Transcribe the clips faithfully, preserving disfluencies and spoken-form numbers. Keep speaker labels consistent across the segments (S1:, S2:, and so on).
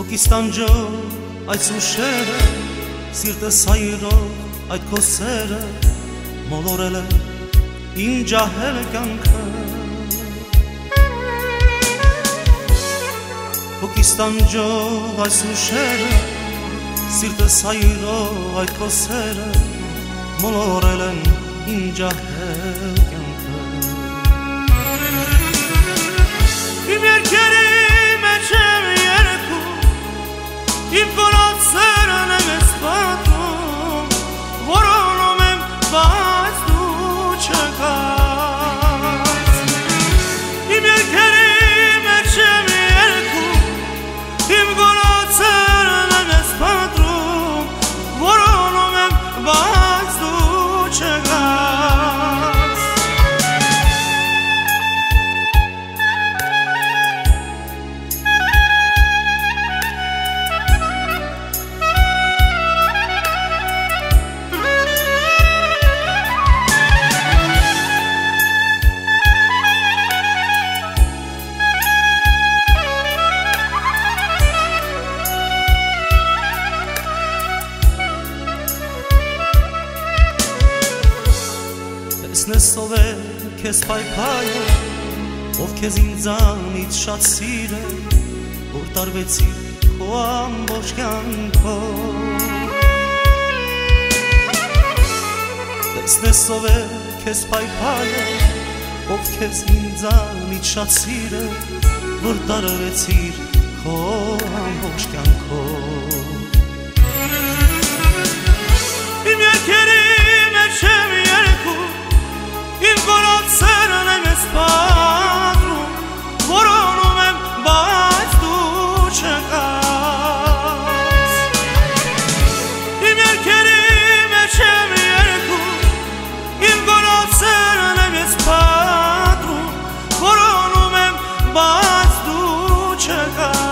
S1: Հոգիս տանջող այդ սուշերը, սիրտս հայրող այդ քո սերը, մոլորել է իմ ջահել կյանքը։ Հոգիս տանջող այդ սուշերը, սիրտս հայրող այդ քո սերը, մոլորել են իմ ջահել կյանքը։ Իմ երկերի մեջ եմ երգում, իմ կորած սերն եմ ես պատում, որոնում եմ, բայց դու չկաս։ Իմ երկերի մեջ եմ երգում, իմ կորած սերն եմ ես պատում, որոնում եմ, բայց դու չկաս։ Տեսնես ով է քեզ պայփայը, ով քեզ ինձանից շատ սիրե, որ տարվեցի քո ամբողջ կյանքով։ Տեսնես ով է քեզ պայփայը, ով քեզ ինձանից շատ սիրե, որ տարվեցիր քո ամբողջ կյանքով։ Իմ երկերի մեջ եմ երգում, իմ կորած սերն եմ ես պատում, որոնում եմ, բայց դու չկաս։ Իմ երկերի մեջ եմ երգում, իմ կորած սերն եմ ես պատում, որոնում եմ, բայց դու չկաս։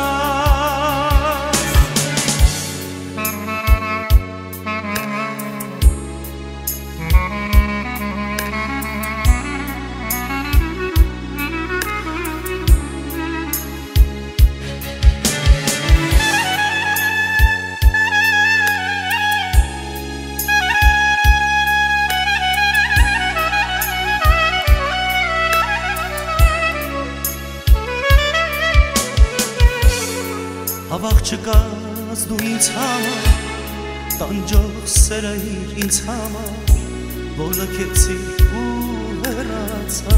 S1: Հավախ չկաս դու ինձ համար, տանջող սերը իր ինձ համար, որ լքեցի ու հեռացա։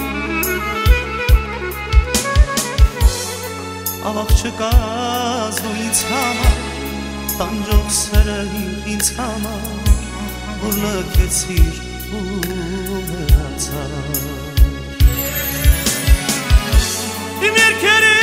S1: Հավախ չկաս դու ինձ համար, տանջող սերը իր ինձ համար, որ լքեցի ու հեռացա։ Իմ երկերի